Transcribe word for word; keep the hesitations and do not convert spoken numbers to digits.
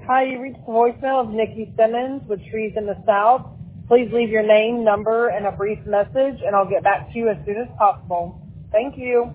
Hi, you reached the voicemail of Nikki Simmons with Trees in the South. Please leave your name, number, and a brief message, and I'll get back to you as soon as possible. Thank you.